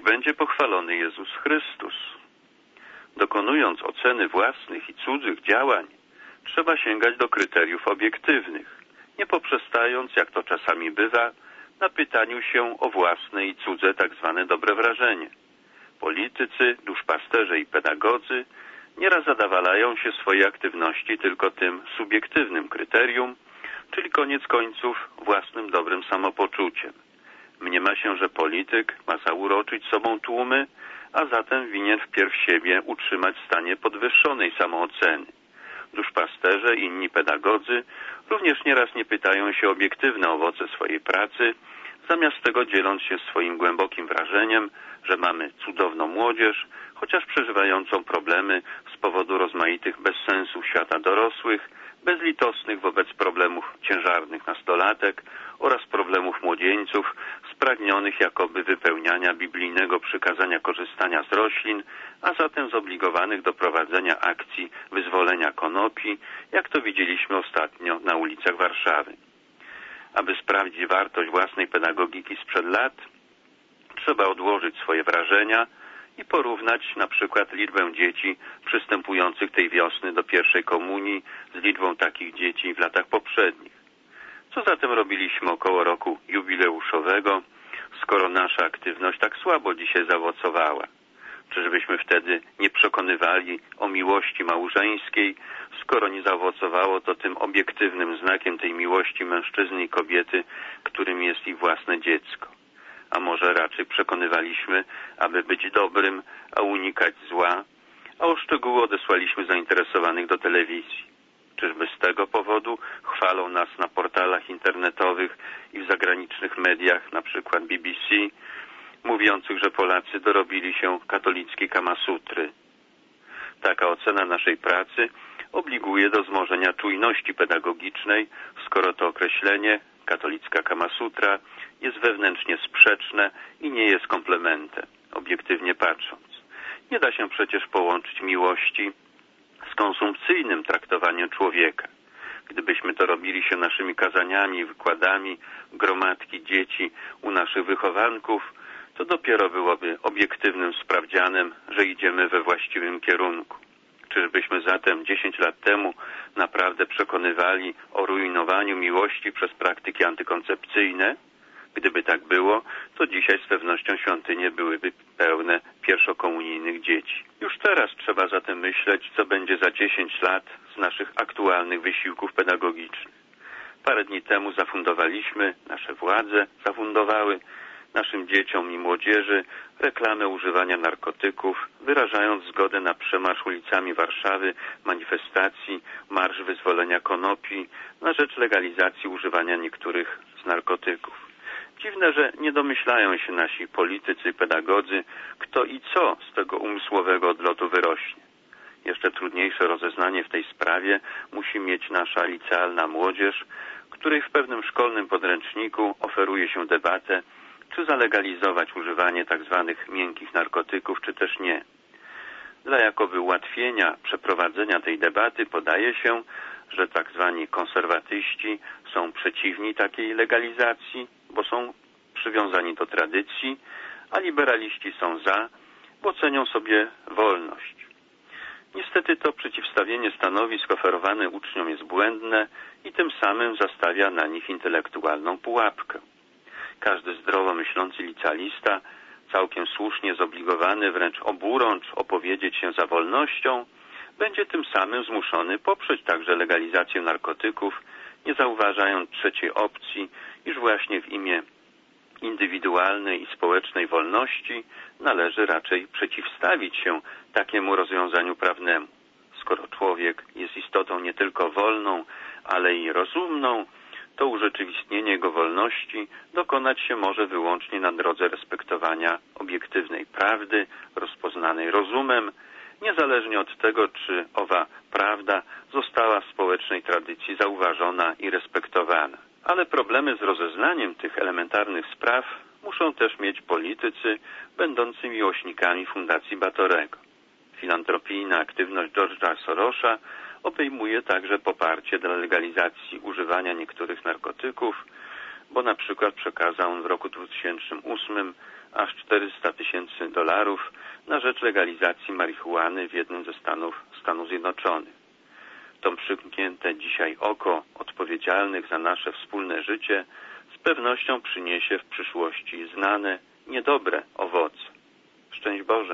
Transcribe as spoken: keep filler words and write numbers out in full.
będzie pochwalony Jezus Chrystus. Dokonując oceny własnych i cudzych działań, trzeba sięgać do kryteriów obiektywnych, nie poprzestając, jak to czasami bywa, na pytaniu się o własne i cudze tak zwane dobre wrażenie. Politycy, duszpasterze i pedagodzy nieraz zadawalają się swojej aktywności tylko tym subiektywnym kryterium, czyli koniec końców własnym dobrym samopoczuciem. Mniema się, że polityk ma zauroczyć sobą tłumy, a zatem winien wpierw siebie utrzymać w stanie podwyższonej samooceny. Duszpasterze i inni pedagodzy również nieraz nie pytają się o obiektywne owoce swojej pracy, zamiast tego dzieląc się swoim głębokim wrażeniem, że mamy cudowną młodzież, chociaż przeżywającą problemy z powodu rozmaitych bezsensów świata dorosłych, bezlitosnych wobec problemów ciężarnych nastolatek oraz problemów młodzieńców spragnionych jakoby wypełniania biblijnego przykazania korzystania z roślin, a zatem zobligowanych do prowadzenia akcji wyzwolenia konopi, jak to widzieliśmy ostatnio na ulicach Warszawy. Aby sprawdzić wartość własnej pedagogiki sprzed lat, trzeba odłożyć swoje wrażenia i porównać na przykład liczbę dzieci przystępujących tej wiosny do pierwszej komunii z liczbą takich dzieci w latach poprzednich. Co zatem robiliśmy około roku jubileuszowego, skoro nasza aktywność tak słabo dzisiaj zaowocowała? Czyżbyśmy wtedy nie przekonywali o miłości małżeńskiej, skoro nie zaowocowało to tym obiektywnym znakiem tej miłości mężczyzny i kobiety, którym jest ich własne dziecko? A może raczej przekonywaliśmy, aby być dobrym, a unikać zła, a o szczegóły odesłaliśmy zainteresowanych do telewizji? Czyżby z tego powodu chwalą nas na portalach internetowych i w zagranicznych mediach, na przykład B B C, mówiących, że Polacy dorobili się katolickiej Kamasutry? Taka ocena naszej pracy obliguje do wzmożenia czujności pedagogicznej, skoro to określenie, katolicka Kamasutra, jest wewnętrznie sprzeczne i nie jest komplementem, obiektywnie patrząc. Nie da się przecież połączyć miłości z konsumpcyjnym traktowaniem człowieka. Gdybyśmy to robili się naszymi kazaniami, wykładami, gromadki dzieci u naszych wychowanków, to dopiero byłoby obiektywnym sprawdzianem, że idziemy we właściwym kierunku. Czyżbyśmy zatem dziesięć lat temu naprawdę przekonywali o rujnowaniu miłości przez praktyki antykoncepcyjne? Gdyby tak było, to dzisiaj z pewnością świątynie byłyby pełne pierwszokomunijnych dzieci. Już teraz trzeba zatem myśleć, co będzie za dziesięć lat z naszych aktualnych wysiłków pedagogicznych. Parę dni temu zafundowaliśmy, nasze władze zafundowały naszym dzieciom i młodzieży reklamę używania narkotyków, wyrażając zgodę na przemarsz ulicami Warszawy, manifestacji, marsz wyzwolenia konopi na rzecz legalizacji używania niektórych z narkotyków. Dziwne, że nie domyślają się nasi politycy, pedagodzy, kto i co z tego umysłowego odlotu wyrośnie. Jeszcze trudniejsze rozeznanie w tej sprawie musi mieć nasza licealna młodzież, której w pewnym szkolnym podręczniku oferuje się debatę, czy zalegalizować używanie tzw. miękkich narkotyków, czy też nie. Dla jakoby ułatwienia przeprowadzenia tej debaty podaje się, że tzw. konserwatyści są przeciwni takiej legalizacji, bo są przywiązani do tradycji, a liberaliści są za, bo cenią sobie wolność. Niestety to przeciwstawienie stanowisk oferowane uczniom jest błędne i tym samym zastawia na nich intelektualną pułapkę. Każdy zdrowo myślący licealista, całkiem słusznie zobligowany wręcz oburącz opowiedzieć się za wolnością, będzie tym samym zmuszony poprzeć także legalizację narkotyków, nie zauważając trzeciej opcji, iż właśnie w imię indywidualnej i społecznej wolności należy raczej przeciwstawić się takiemu rozwiązaniu prawnemu. Skoro człowiek jest istotą nie tylko wolną, ale i rozumną, to urzeczywistnienie jego wolności dokonać się może wyłącznie na drodze respektowania obiektywnej prawdy, rozpoznanej rozumem, niezależnie od tego, czy owa prawda została w społecznej tradycji zauważona i respektowana. Ale problemy z rozeznaniem tych elementarnych spraw muszą też mieć politycy będący miłośnikami Fundacji Batorego. Filantropijna aktywność George'a Soros'a obejmuje także poparcie dla legalizacji używania niektórych narkotyków, bo na przykład przekazał on w roku dwutysięcznym ósmym aż czterysta tysięcy dolarów na rzecz legalizacji marihuany w jednym ze stanów Stanów Zjednoczonych. To przymknięte dzisiaj oko odpowiedzialnych za nasze wspólne życie z pewnością przyniesie w przyszłości znane, niedobre owoce. Szczęść Boże!